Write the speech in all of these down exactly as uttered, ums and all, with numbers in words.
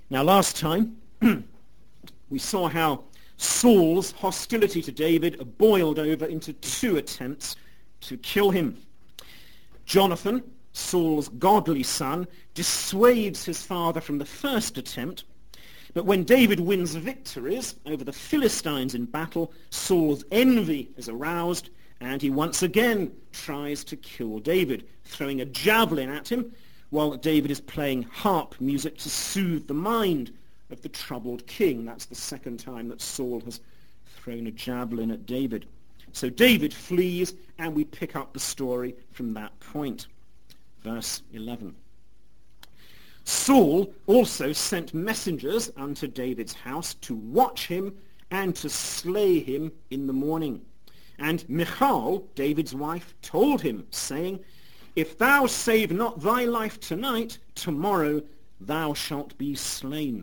Now, last time, we saw how Saul's hostility to David boiled over into two attempts to kill him. Jonathan, Saul's godly son, dissuades his father from the first attempt, but when David wins victories over the Philistines in battle, Saul's envy is aroused, and he once again tries to kill David, throwing a javelin at him while David is playing harp music to soothe the mind of the troubled king. That's the second time that Saul has thrown a javelin at David. So David flees, and we pick up the story from that point. Verse eleven. Saul also sent messengers unto David's house to watch him and to slay him in the morning. And Michal, David's wife, told him, saying, If thou save not thy life tonight, tomorrow thou shalt be slain.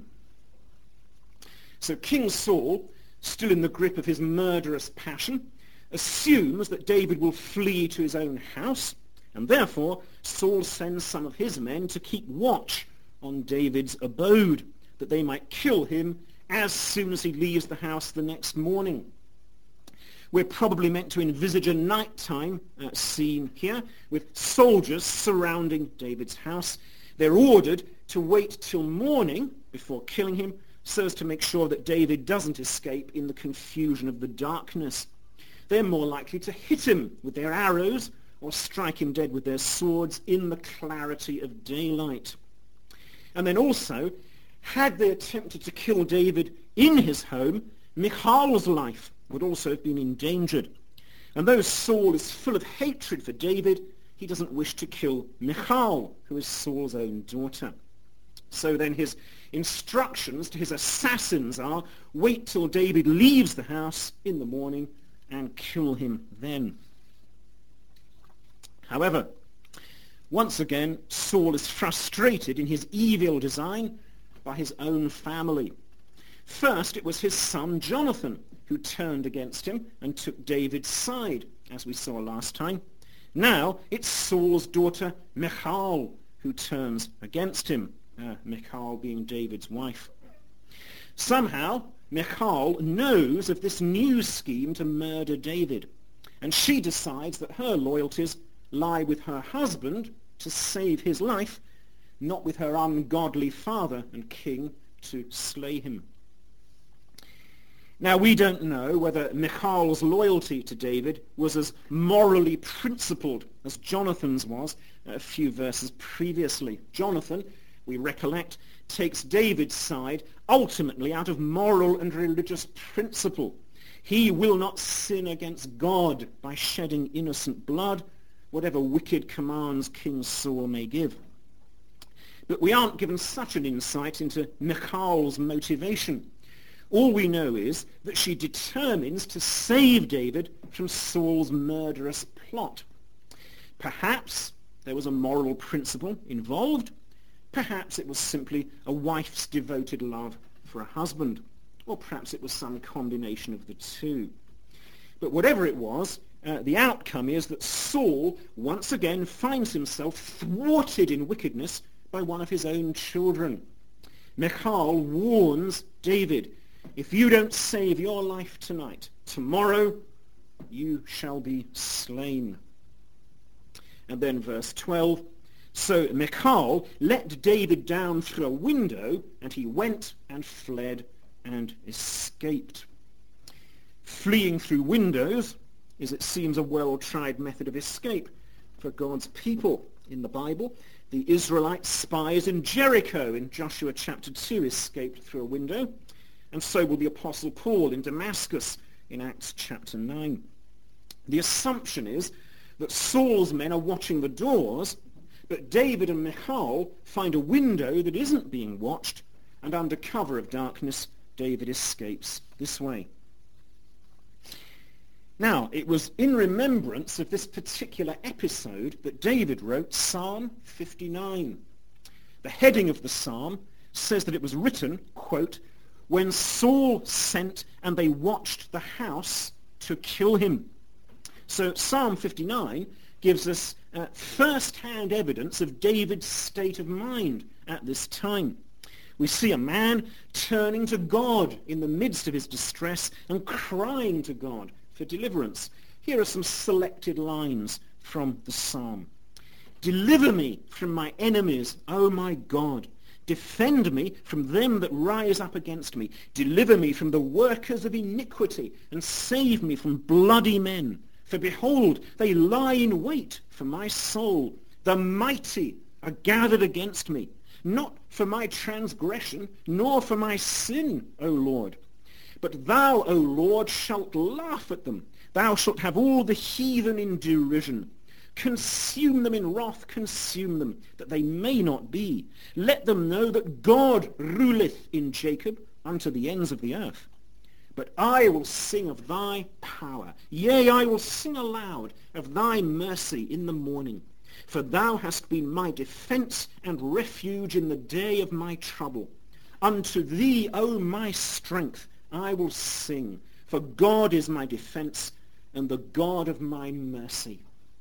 So King Saul, still in the grip of his murderous passion, assumes that David will flee to his own house, and therefore Saul sends some of his men to keep watch on David's abode, that they might kill him as soon as he leaves the house the next morning. We're probably meant to envisage a nighttime uh, scene here, with soldiers surrounding David's house. They're ordered to wait till morning before killing him, so as to make sure that David doesn't escape in the confusion of the darkness. They're more likely to hit him with their arrows or strike him dead with their swords in the clarity of daylight. And then also, had they attempted to kill David in his home, Michal's life would also have been endangered. And though Saul is full of hatred for David, he doesn't wish to kill Michal, who is Saul's own daughter. So then his instructions to his assassins are, wait till David leaves the house in the morning and kill him then. However, once again, Saul is frustrated in his evil design by his own family. First, it was his son Jonathan who turned against him and took David's side, as we saw last time. Now, it's Saul's daughter Michal who turns against him, uh, Michal being David's wife. Somehow, Michal knows of this new scheme to murder David, and she decides that her loyalties lie with her husband to save his life, not with her ungodly father and king to slay him. Now, we don't know whether Michal's loyalty to David was as morally principled as Jonathan's was a few verses previously. Jonathan, we recollect, takes David's side ultimately out of moral and religious principle. He will not sin against God by shedding innocent blood, whatever wicked commands King Saul may give. But we aren't given such an insight into Michal's motivation. All we know is that she determines to save David from Saul's murderous plot. Perhaps there was a moral principle involved. Perhaps it was simply a wife's devoted love for a husband. Or perhaps it was some combination of the two. But whatever it was, uh, the outcome is that Saul once again finds himself thwarted in wickedness by one of his own children. Michal warns David, if you don't save your life tonight, tomorrow you shall be slain. And then verse twelve, so Michal let David down through a window, and he went and fled and escaped. Fleeing through windows is, it seems, a well-tried method of escape for God's people in the Bible. The Israelite spies in Jericho in Joshua chapter two escaped through a window, and so will the Apostle Paul in Damascus in Acts chapter nine. The assumption is that Saul's men are watching the doors, but David and Michal find a window that isn't being watched, and under cover of darkness, David escapes this way. Now, it was in remembrance of this particular episode that David wrote Psalm fifty-nine. The heading of the psalm says that it was written, quote, when Saul sent and they watched the house to kill him. So Psalm fifty-nine gives us uh, first-hand evidence of David's state of mind at this time. We see a man turning to God in the midst of his distress and crying to God for deliverance. Here are some selected lines from the psalm. Deliver me from my enemies, O my God. Defend me from them that rise up against me. Deliver me from the workers of iniquity, and save me from bloody men. For behold, they lie in wait for my soul. The mighty are gathered against me, not for my transgression, nor for my sin, O Lord. But thou, O Lord, shalt laugh at them. Thou shalt have all the heathen in derision. Consume them in wrath, consume them, that they may not be. Let them know that God ruleth in Jacob unto the ends of the earth. But I will sing of thy power. Yea, I will sing aloud of thy mercy in the morning. For thou hast been my defense and refuge in the day of my trouble. Unto thee, O my strength, I will sing. For God is my defense and the God of my mercy.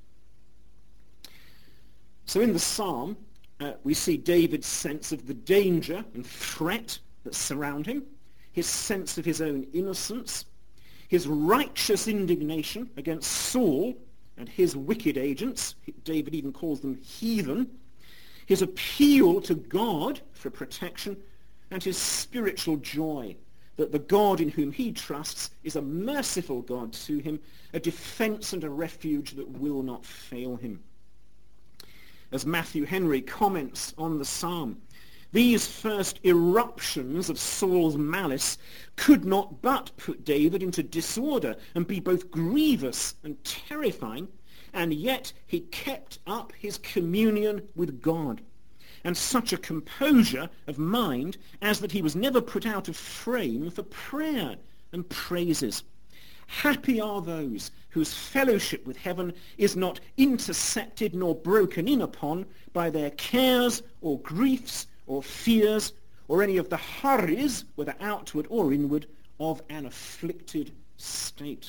So in the psalm, uh, we see David's sense of the danger and threat that surround him, his sense of his own innocence, his righteous indignation against Saul and his wicked agents. David even calls them heathen. His appeal to God for protection, and his spiritual joy that the God in whom he trusts is a merciful God to him, a defense and a refuge that will not fail him. As Matthew Henry comments on the psalm, these first eruptions of Saul's malice could not but put David into disorder and be both grievous and terrifying, and yet he kept up his communion with God, and such a composure of mind as that he was never put out of frame for prayer and praises. Happy are those whose fellowship with heaven is not intercepted nor broken in upon by their cares or griefs or fears or any of the hurries, whether outward or inward, of an afflicted state.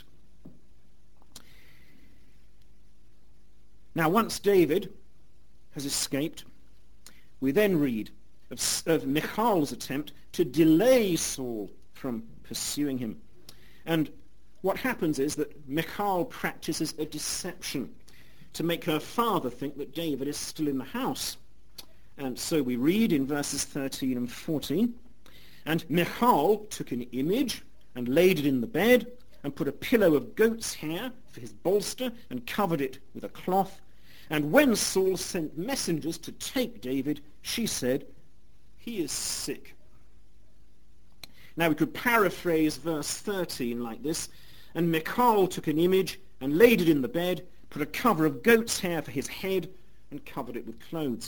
Now, once David has escaped, we then read of, of Michal's attempt to delay Saul from pursuing him. And what happens is that Michal practices a deception to make her father think that David is still in the house. And so we read in verses thirteen and fourteen, and Michal took an image and laid it in the bed and put a pillow of goat's hair for his bolster and covered it with a cloth. And when Saul sent messengers to take David, she said, he is sick. Now we could paraphrase verse thirteen like this, and Michal took an image and laid it in the bed, put a cover of goat's hair for his head, and covered it with clothes.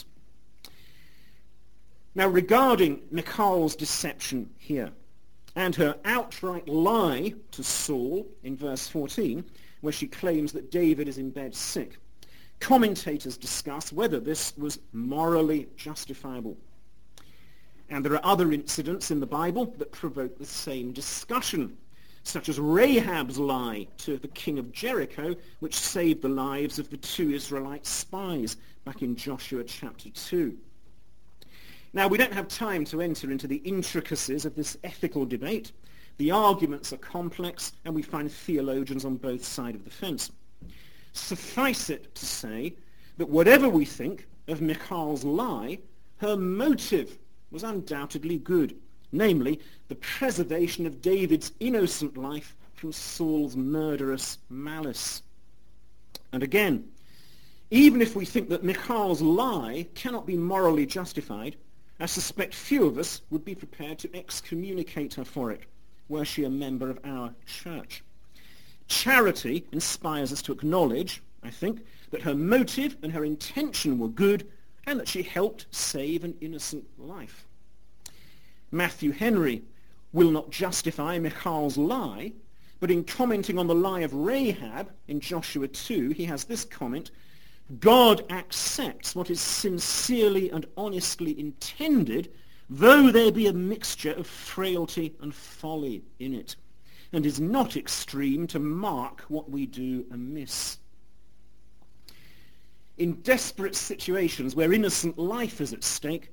Now regarding Michal's deception here, and her outright lie to Saul in verse fourteen, where she claims that David is in bed sick, commentators discuss whether this was morally justifiable. And there are other incidents in the Bible that provoke the same discussion, such as Rahab's lie to the king of Jericho, which saved the lives of the two Israelite spies back in Joshua chapter two. Now, we don't have time to enter into the intricacies of this ethical debate. The arguments are complex, and we find theologians on both sides of the fence. Suffice it to say that whatever we think of Michal's lie, her motive was undoubtedly good, namely the preservation of David's innocent life from Saul's murderous malice. And again, even if we think that Michal's lie cannot be morally justified, I suspect few of us would be prepared to excommunicate her for it, were she a member of our church. Charity inspires us to acknowledge, I think, that her motive and her intention were good and that she helped save an innocent life. Matthew Henry will not justify Michal's lie, but in commenting on the lie of Rahab in Joshua two, he has this comment: God accepts what is sincerely and honestly intended, though there be a mixture of frailty and folly in it, and is not extreme to mark what we do amiss. In desperate situations where innocent life is at stake,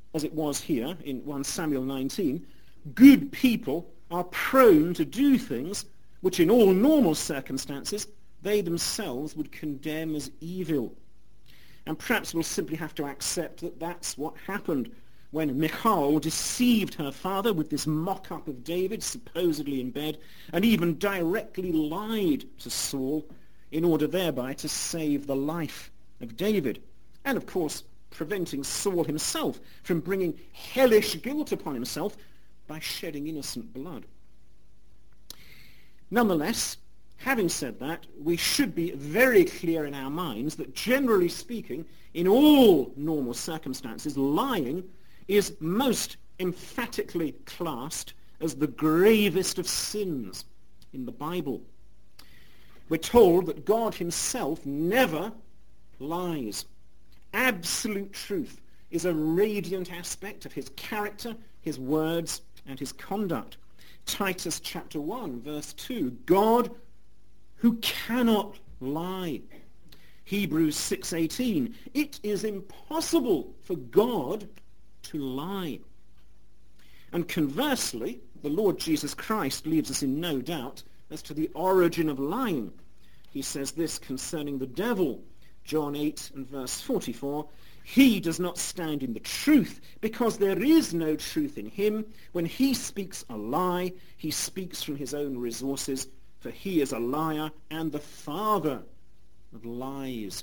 as it was here in First Samuel nineteen, good people are prone to do things which in all normal circumstances they themselves would condemn as evil. And perhaps we'll simply have to accept that that's what happened when Michal deceived her father with this mock-up of David, supposedly in bed, and even directly lied to Saul in order thereby to save the life of David. And of course, preventing Saul himself from bringing hellish guilt upon himself by shedding innocent blood. Nonetheless, having said that, we should be very clear in our minds that generally speaking, in all normal circumstances, lying is most emphatically classed as the gravest of sins in the Bible. We're told that God himself never lies. Absolute truth is a radiant aspect of his character, his words, and his conduct. Titus chapter one, verse two, God who cannot lie. Hebrews six eighteen, it is impossible for God to lie. And conversely, the Lord Jesus Christ leaves us in no doubt as to the origin of lying. He says this concerning the devil, John eight and verse forty-four, he does not stand in the truth, because there is no truth in him. When he speaks a lie, he speaks from his own resources, for he is a liar and the father of lies.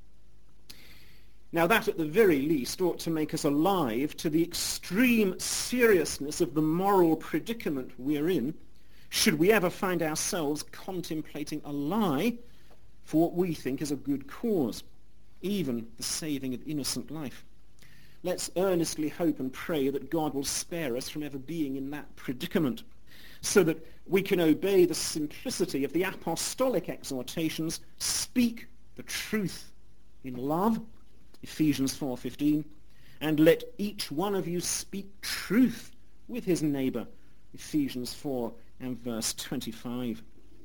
Now that at the very least ought to make us alive to the extreme seriousness of the moral predicament we're in, should we ever find ourselves contemplating a lie for what we think is a good cause, even the saving of innocent life. Let's earnestly hope and pray that God will spare us from ever being in that predicament, so that we can obey the simplicity of the apostolic exhortations, speak the truth in love, Ephesians four fifteen, and let each one of you speak truth with his neighbor, Ephesians four and verse twenty-five.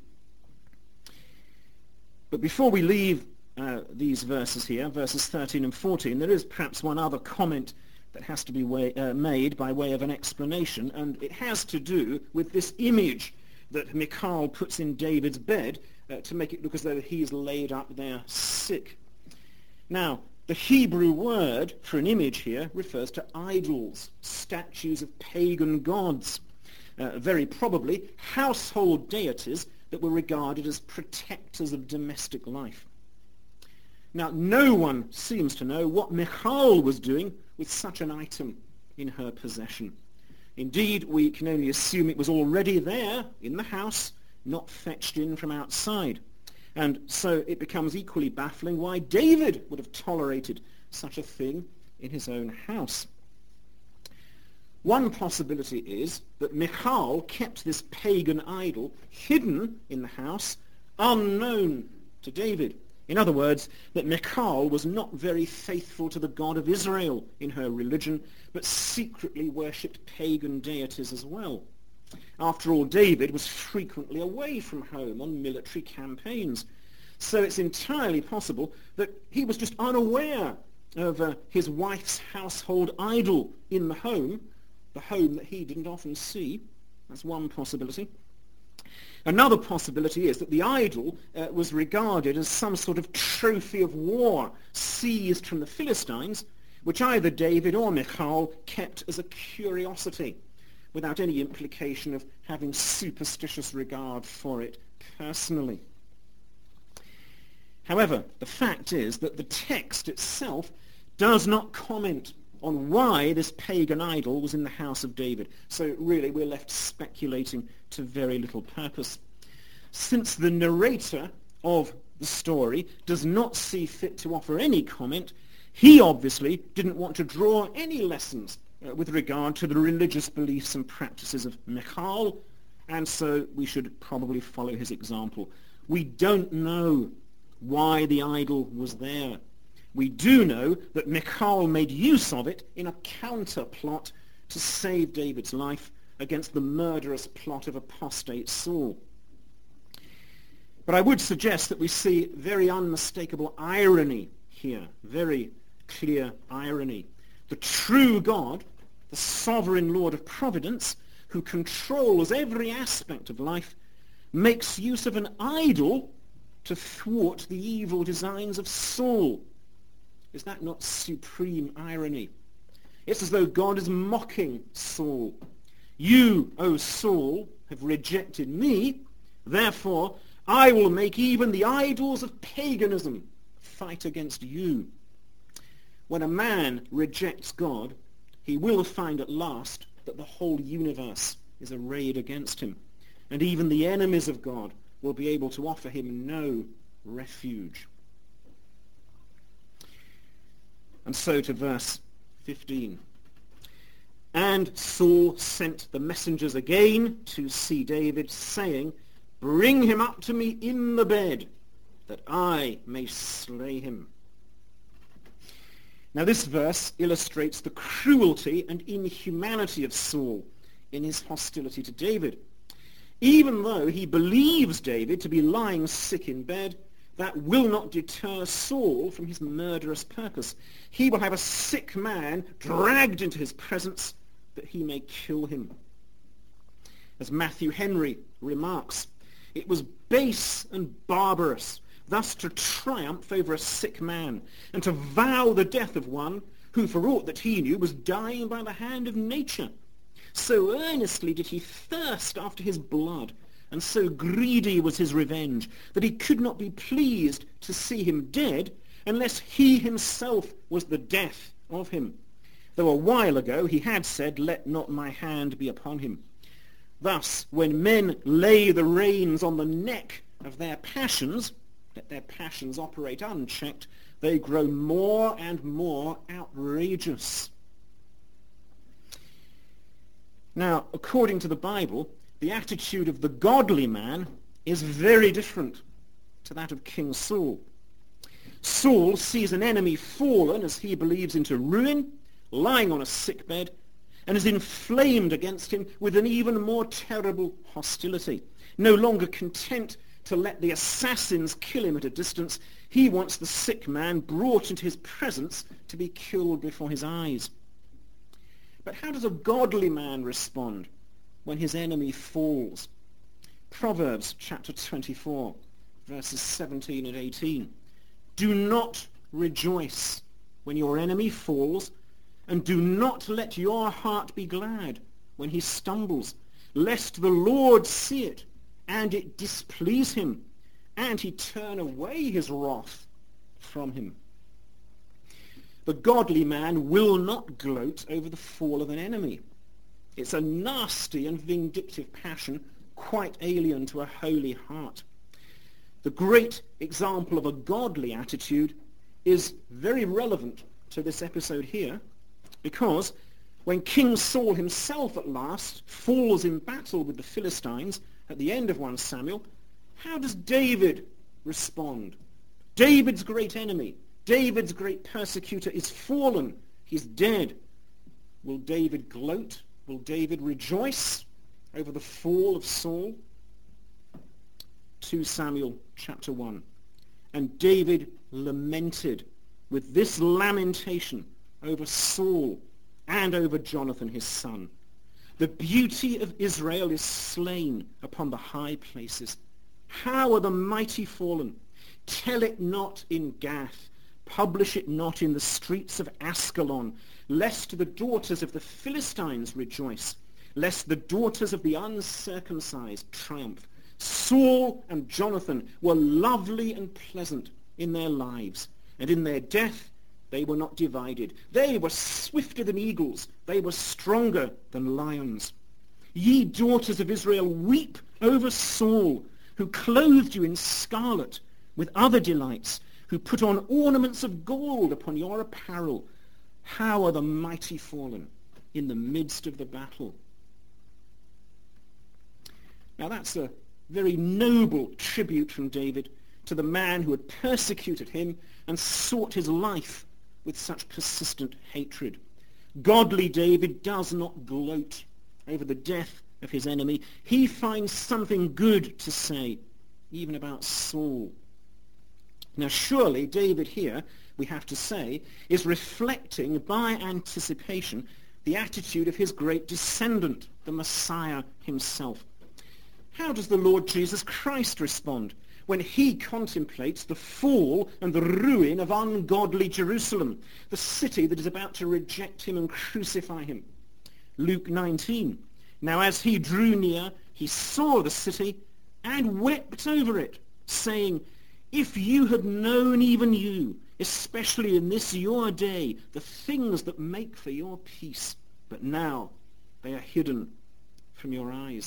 But before we leave uh, these verses here, verses thirteen and fourteen, there is perhaps one other comment that has to be way, uh, made by way of an explanation, and it has to do with this image that Michal puts in David's bed uh, to make it look as though he is laid up there sick. Now, the Hebrew word for an image here refers to idols, statues of pagan gods, uh, very probably household deities that were regarded as protectors of domestic life. Now, no one seems to know what Michal was doing with such an item in her possession. Indeed, we can only assume it was already there in the house, not fetched in from outside. And so it becomes equally baffling why David would have tolerated such a thing in his own house. One possibility is that Michal kept this pagan idol hidden in the house, unknown to David. In other words, that Michal was not very faithful to the God of Israel in her religion, but secretly worshipped pagan deities as well. After all, David was frequently away from home on military campaigns. So it's entirely possible that he was just unaware of uh, his wife's household idol in the home, the home that he didn't often see. That's one possibility. Another possibility is that the idol uh, was regarded as some sort of trophy of war seized from the Philistines, which either David or Michal kept as a curiosity, without any implication of having superstitious regard for it personally. However, the fact is that the text itself does not comment on why this pagan idol was in the house of David. So really we're left speculating to very little purpose. Since the narrator of the story does not see fit to offer any comment, he obviously didn't want to draw any lessons uh, with regard to the religious beliefs and practices of Michal, and so we should probably follow his example. We don't know why the idol was there. We do know that Michal made use of it in a counter-plot to save David's life against the murderous plot of apostate Saul. But I would suggest that we see very unmistakable irony here, very clear irony. The true God, the sovereign Lord of providence, who controls every aspect of life, makes use of an idol to thwart the evil designs of Saul. Is that not supreme irony? It's as though God is mocking Saul. You, O Saul, have rejected me, therefore I will make even the idols of paganism fight against you. When a man rejects God, he will find at last that the whole universe is arrayed against him, and even the enemies of God will be able to offer him no refuge. And so to verse fifteen. And Saul sent the messengers again to see David, saying, Bring him up to me in the bed, that I may slay him. Now this verse illustrates the cruelty and inhumanity of Saul in his hostility to David. Even though he believes David to be lying sick in bed, that will not deter Saul from his murderous purpose. He will have a sick man dragged into his presence that he may kill him. As Matthew Henry remarks, it was base and barbarous thus to triumph over a sick man, and to vow the death of one who, for aught that he knew, was dying by the hand of nature. So earnestly did he thirst after his blood, and so greedy was his revenge, that he could not be pleased to see him dead, unless he himself was the death of him. Though a while ago he had said, Let not my hand be upon him. Thus, when men lay the reins on the neck of their passions, let their passions operate unchecked, they grow more and more outrageous. Now, according to the Bible, the attitude of the godly man is very different to that of King Saul. Saul sees an enemy fallen, as he believes, into ruin, lying on a sick bed, and is inflamed against him with an even more terrible hostility. No longer content to let the assassins kill him at a distance, he wants the sick man brought into his presence to be killed before his eyes. But how does a godly man respond when his enemy falls? Proverbs chapter twenty-four, verses seventeen and eighteen. Do not rejoice when your enemy falls, and do not let your heart be glad when he stumbles, lest the Lord see it, and it displease him, and he turn away his wrath from him. The godly man will not gloat over the fall of an enemy. It's a nasty and vindictive passion, quite alien to a holy heart. The great example of a godly attitude is very relevant to this episode here, because when King Saul himself at last falls in battle with the Philistines at the end of First Samuel, how does David respond? David's great enemy, David's great persecutor is fallen. He's dead. Will David gloat? Will David rejoice over the fall of Saul? Second Samuel chapter one. And David lamented with this lamentation over Saul and over Jonathan his son. The beauty of Israel is slain upon the high places. How are the mighty fallen? Tell it not in Gath. Publish it not in the streets of Askelon, lest the daughters of the Philistines rejoice, lest the daughters of the uncircumcised triumph. Saul and Jonathan were lovely and pleasant in their lives, and in their death they were not divided. They were swifter than eagles. They were stronger than lions. Ye daughters of Israel, weep over Saul, who clothed you in scarlet with other delights, who put on ornaments of gold upon your apparel. How are the mighty fallen in the midst of the battle? Now that's a very noble tribute from David to the man who had persecuted him and sought his life with such persistent hatred. Godly David does not gloat over the death of his enemy. He finds something good to say, even about Saul. Now surely David here we have to say, is reflecting by anticipation the attitude of his great descendant, the Messiah himself. How does the Lord Jesus Christ respond when he contemplates the fall and the ruin of ungodly Jerusalem, the city that is about to reject him and crucify him? Luke nineteen. Now as he drew near, he saw the city and wept over it, saying, if you had known, even you, especially in this your day, the things that make for your peace, but now they are hidden from your eyes.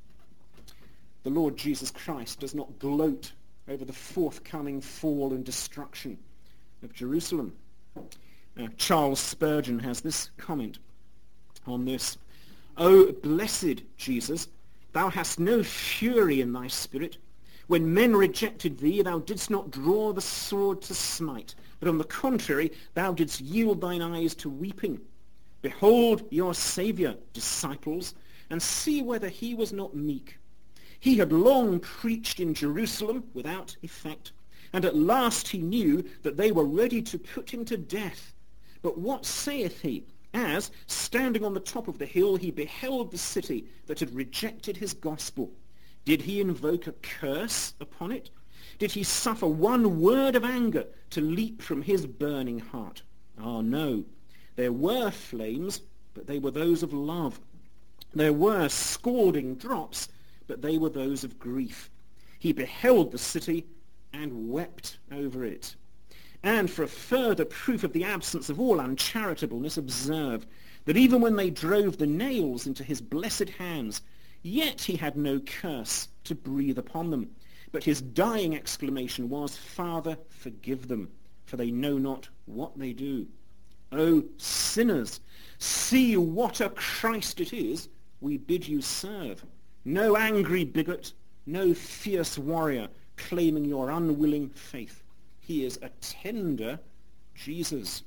The Lord Jesus Christ does not gloat over the forthcoming fall and destruction of Jerusalem. Uh, Charles Spurgeon has this comment on this. O blessed Jesus, thou hast no fury in thy spirit. When men rejected thee, thou didst not draw the sword to smite, but on the contrary, thou didst yield thine eyes to weeping. Behold your Saviour, disciples, and see whether he was not meek. He had long preached in Jerusalem without effect, and at last he knew that they were ready to put him to death. But what saith he, as, standing on the top of the hill, he beheld the city that had rejected his gospel? Did he invoke a curse upon it? Did he suffer one word of anger to leap from his burning heart? Ah, no. There were flames, but they were those of love. There were scalding drops, but they were those of grief. He beheld the city and wept over it. And for a further proof of the absence of all uncharitableness, observe that even when they drove the nails into his blessed hands, yet he had no curse to breathe upon them. But his dying exclamation was, Father, forgive them, for they know not what they do. O sinners, see what a Christ it is we bid you serve. No angry bigot, no fierce warrior claiming your unwilling faith. He is a tender Jesus.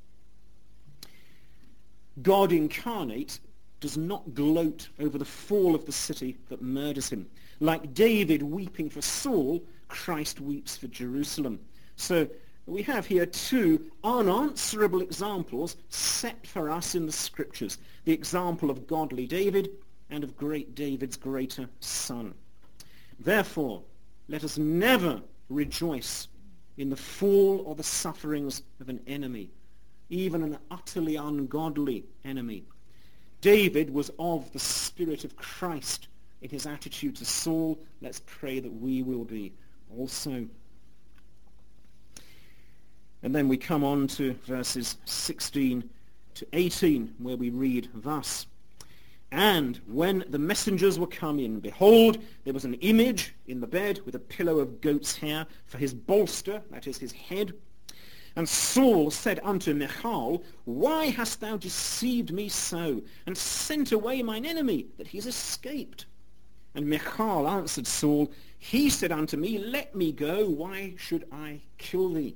God incarnate does not gloat over the fall of the city that murders him. Like David weeping for Saul, Christ weeps for Jerusalem. So we have here two unanswerable examples set for us in the Scriptures. The example of godly David and of great David's greater son. Therefore, let us never rejoice in the fall or the sufferings of an enemy, even an utterly ungodly enemy. David was of the Spirit of Christ in his attitude to Saul. Let's pray that we will be also. And then we come on to verses sixteen to eighteen, where we read thus. And when the messengers were come in, behold, there was an image in the bed with a pillow of goat's hair for his bolster, that is his head. And Saul said unto Michal, Why hast thou deceived me so, and sent away mine enemy, that he is escaped? And Michal answered Saul, He said unto me, Let me go, why should I kill thee?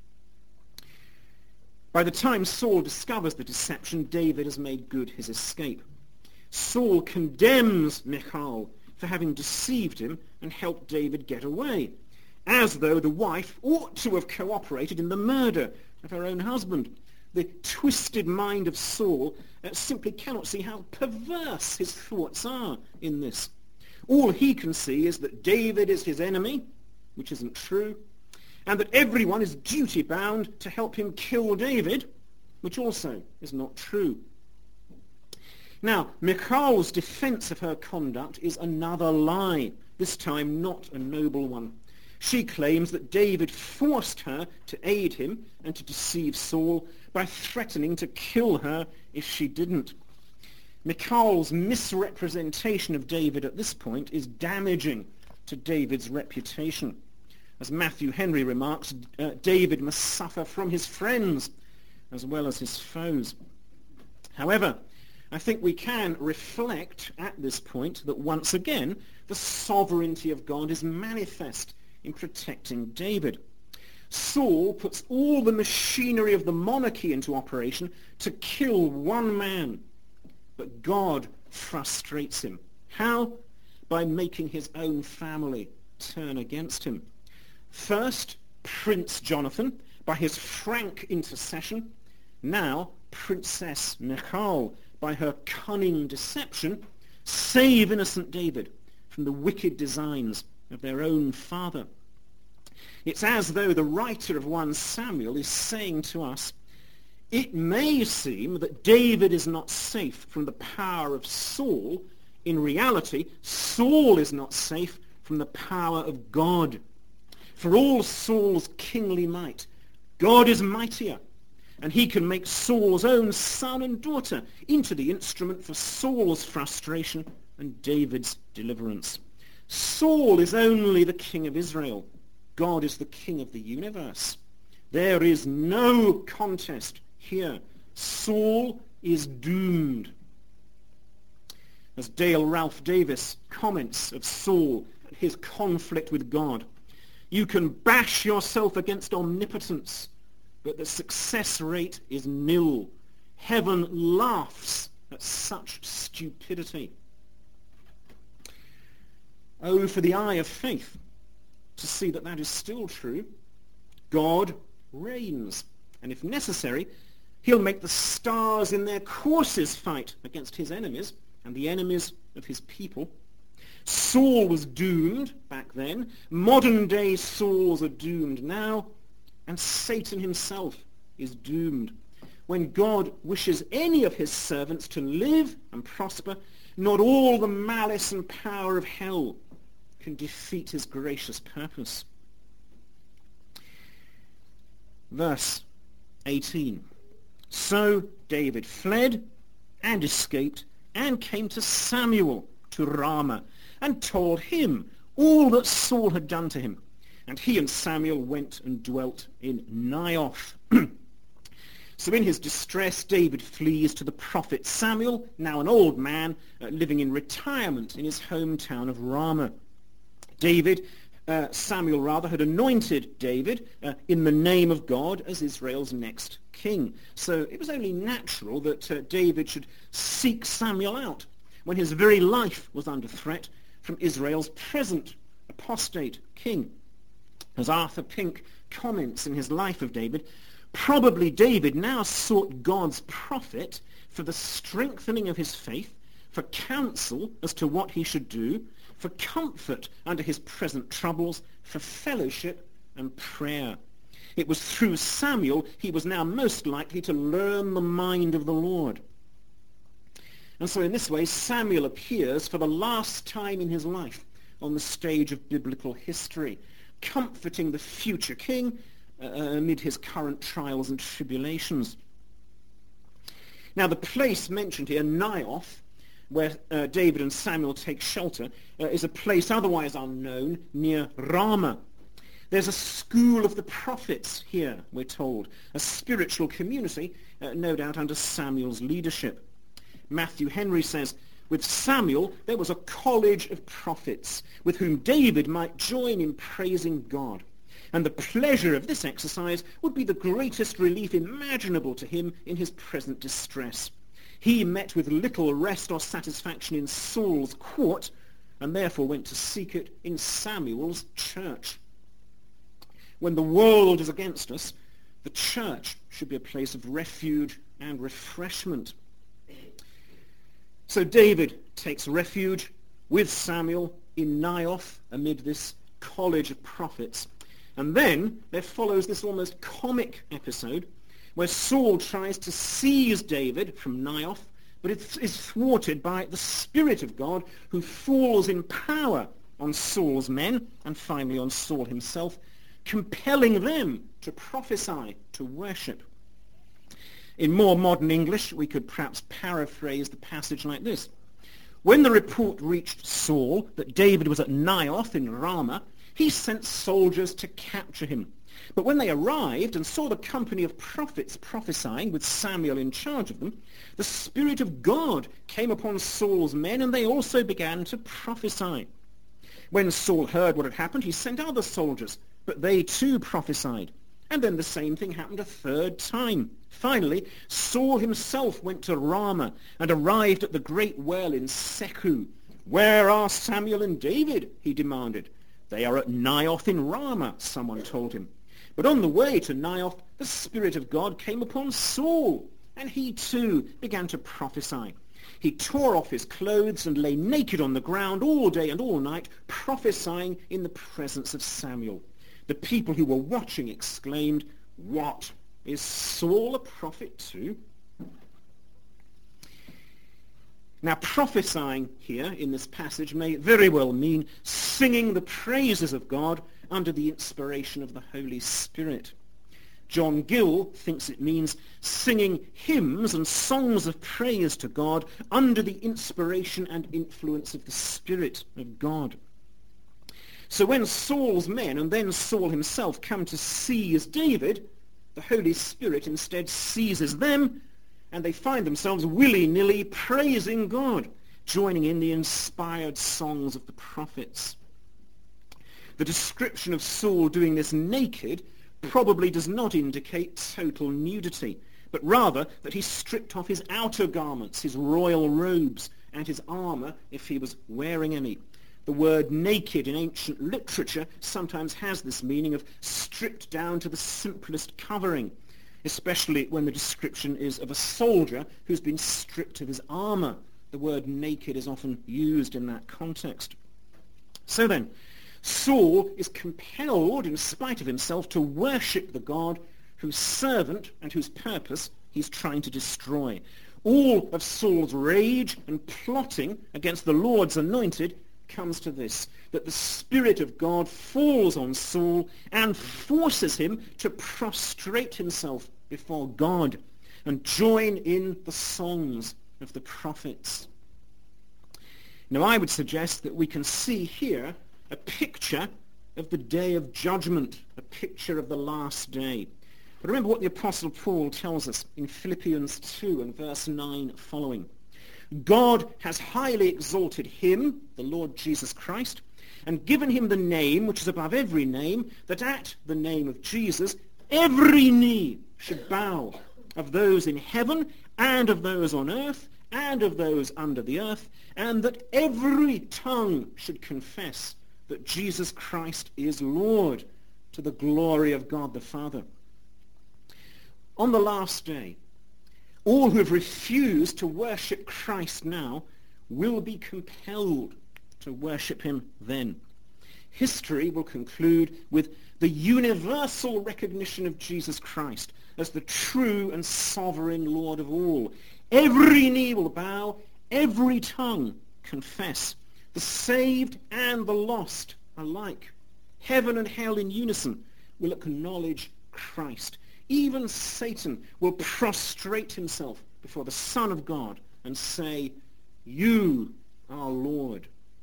By the time Saul discovers the deception, David has made good his escape. Saul condemns Michal for having deceived him and helped David get away, as though the wife ought to have cooperated in the murder of her own husband. The twisted mind of Saul uh, simply cannot see how perverse his thoughts are in this. All he can see is that David is his enemy, which isn't true, and that everyone is duty-bound to help him kill David, which also is not true. Now, Michal's defense of her conduct is another lie, this time not a noble one. She claims that David forced her to aid him and to deceive Saul by threatening to kill her if she didn't. Michal's misrepresentation of David at this point is damaging to David's reputation. As Matthew Henry remarks, uh, David must suffer from his friends as well as his foes. However, I think we can reflect at this point that once again the sovereignty of God is manifest in protecting David. Saul puts all the machinery of the monarchy into operation to kill one man, but God frustrates him. How? By making his own family turn against him. First, Prince Jonathan, by his frank intercession, now Princess Michal, by her cunning deception, save innocent David from the wicked designs of their own father. It's as though the writer of First Samuel is saying to us, it may seem that David is not safe from the power of Saul. In reality, Saul is not safe from the power of God. For all Saul's kingly might, God is mightier, and he can make Saul's own son and daughter into the instrument for Saul's frustration and David's deliverance. Saul is only the king of Israel. God is the king of the universe. There is no contest here. Saul is doomed. As Dale Ralph Davis comments of Saul, his conflict with God, you can bash yourself against omnipotence, but the success rate is nil. Heaven laughs at such stupidity. Oh, for the eye of faith to see that that is still true. God reigns, and if necessary, he'll make the stars in their courses fight against his enemies and the enemies of his people. Saul was doomed back then. Modern day Sauls are doomed now, and Satan himself is doomed. When God wishes any of his servants to live and prosper, not all the malice and power of hell can defeat his gracious purpose. Verse eighteen. So David fled and escaped and came to Samuel to Ramah and told him all that Saul had done to him. And he and Samuel went and dwelt in Naioth. So in his distress, David flees to the prophet Samuel, now an old man, uh, living in retirement in his hometown of Ramah. David, uh, Samuel rather, had anointed David uh, in the name of God as Israel's next king. So it was only natural that uh, David should seek Samuel out when his very life was under threat from Israel's present apostate king. As Arthur Pink comments in his Life of David, probably David now sought God's prophet for the strengthening of his faith, for counsel as to what he should do, for comfort under his present troubles, for fellowship and prayer. It was through Samuel he was now most likely to learn the mind of the Lord. And so in this way, Samuel appears for the last time in his life on the stage of biblical history, comforting the future king uh, amid his current trials and tribulations. Now the place mentioned here, Naioth, where uh, David and Samuel take shelter, uh, is a place otherwise unknown near Ramah. There's a school of the prophets here, we're told, a spiritual community, uh, no doubt under Samuel's leadership. Matthew Henry says, with Samuel there was a college of prophets with whom David might join in praising God. And the pleasure of this exercise would be the greatest relief imaginable to him in his present distress. He met with little rest or satisfaction in Saul's court, and therefore went to seek it in Samuel's church. When the world is against us, the church should be a place of refuge and refreshment. So David takes refuge with Samuel in Naioth amid this college of prophets. And then there follows this almost comic episode where Saul tries to seize David from Naioth, but it is thwarted by the Spirit of God, who falls in power on Saul's men and finally on Saul himself, compelling them to prophesy, to worship. In more modern English, we could perhaps paraphrase the passage like this. When the report reached Saul that David was at Naioth in Ramah, he sent soldiers to capture him. But when they arrived and saw the company of prophets prophesying with Samuel in charge of them, the Spirit of God came upon Saul's men, and they also began to prophesy. When Saul heard what had happened, he sent other soldiers, but they too prophesied. And then the same thing happened a third time. Finally, Saul himself went to Ramah and arrived at the great well in Seku. Where are Samuel and David? He demanded. They are at Naioth in Ramah, someone told him. But on the way to Naioth, the Spirit of God came upon Saul, and he too began to prophesy. He tore off his clothes and lay naked on the ground all day and all night, prophesying in the presence of Samuel. The people who were watching exclaimed, "What? Is Saul a prophet too?" Now, prophesying here in this passage may very well mean singing the praises of God under the inspiration of the Holy Spirit. John Gill thinks it means singing hymns and songs of praise to God under the inspiration and influence of the Spirit of God. So when Saul's men, and then Saul himself, come to seize David, the Holy Spirit instead seizes them, and they find themselves willy-nilly praising God, joining in the inspired songs of the prophets. The description of Saul doing this naked probably does not indicate total nudity, but rather that he stripped off his outer garments, his royal robes, and his armor, if he was wearing any. The word naked in ancient literature sometimes has this meaning of stripped down to the simplest covering, especially when the description is of a soldier who's been stripped of his armor. The word naked is often used in that context. So then, Saul is compelled, in spite of himself, to worship the God whose servant and whose purpose he's trying to destroy. All of Saul's rage and plotting against the Lord's anointed comes to this, that the Spirit of God falls on Saul and forces him to prostrate himself before God and join in the songs of the prophets. Now, I would suggest that we can see here a picture of the day of judgment, a picture of the last day. But remember what the Apostle Paul tells us in Philippians two and verse nine following. God has highly exalted him, the Lord Jesus Christ, and given him the name which is above every name, that at the name of Jesus every knee should bow, of those in heaven and of those on earth and of those under the earth, and that every tongue should confess that Jesus Christ is Lord, to the glory of God the Father. On the last day, all who have refused to worship Christ now will be compelled to worship him then. History will conclude with the universal recognition of Jesus Christ as the true and sovereign Lord of all. Every knee will bow, every tongue confess. The saved and the lost alike, heaven and hell in unison, will acknowledge Christ. Even Satan will prostrate himself before the Son of God and say, "You are Lord."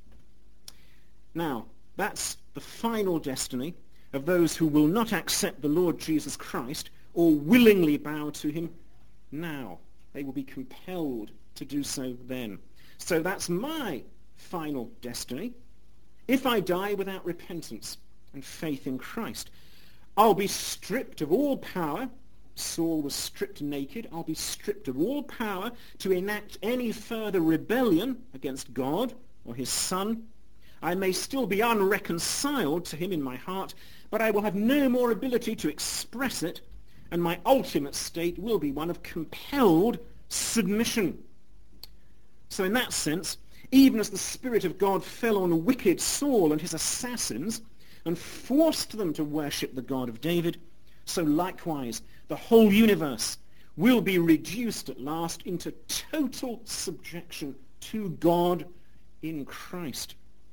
Now, that's the final destiny of those who will not accept the Lord Jesus Christ or willingly bow to him now. They will be compelled to do so then. So that's my final destiny. If I die without repentance and faith in Christ, I'll be stripped of all power. Saul was stripped naked. I'll be stripped of all power to enact any further rebellion against God or his Son. I may still be unreconciled to him in my heart, but I will have no more ability to express it, and my ultimate state will be one of compelled submission. So in that sense, even as the Spirit of God fell on wicked Saul and his assassins and forced them to worship the God of David, so likewise the whole universe will be reduced at last into total subjection to God in Christ.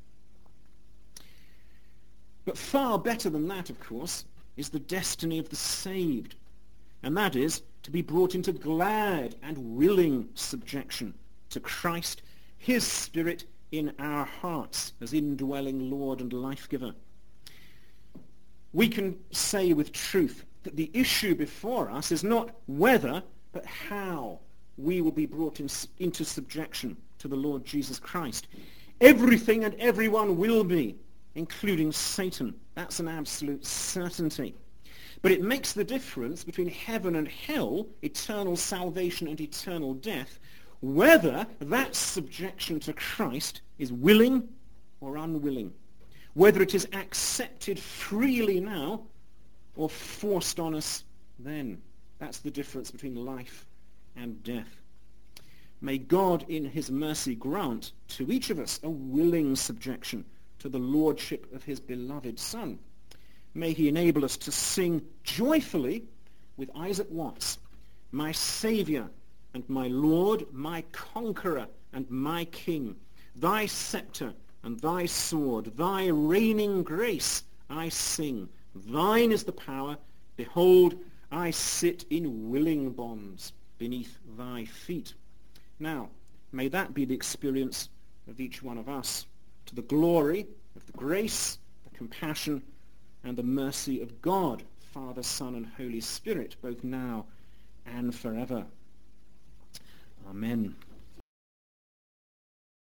But far better than that, of course, is the destiny of the saved, and that is to be brought into glad and willing subjection to Christ, his Spirit in our hearts as indwelling Lord and life-giver. We can say with truth that the issue before us is not whether, but how we will be brought in, into subjection to the Lord Jesus Christ. Everything and everyone will be, including Satan. That's an absolute certainty. But it makes the difference between heaven and hell, eternal salvation and eternal death, whether that subjection to Christ is willing or unwilling, whether it is accepted freely now or forced on us then. That's the difference between life and death. May God in his mercy grant to each of us a willing subjection to the lordship of his beloved Son. May he enable us to sing joyfully with Isaac Watts, my Saviour and my Lord, my Conqueror and my King, thy sceptre and thy sword, thy reigning grace I sing. Thine is the power. Behold, I sit in willing bonds beneath thy feet. Now, may that be the experience of each one of us, to the glory of the grace, the compassion, and the mercy of God, Father, Son, and Holy Spirit, both now and forever. Amen.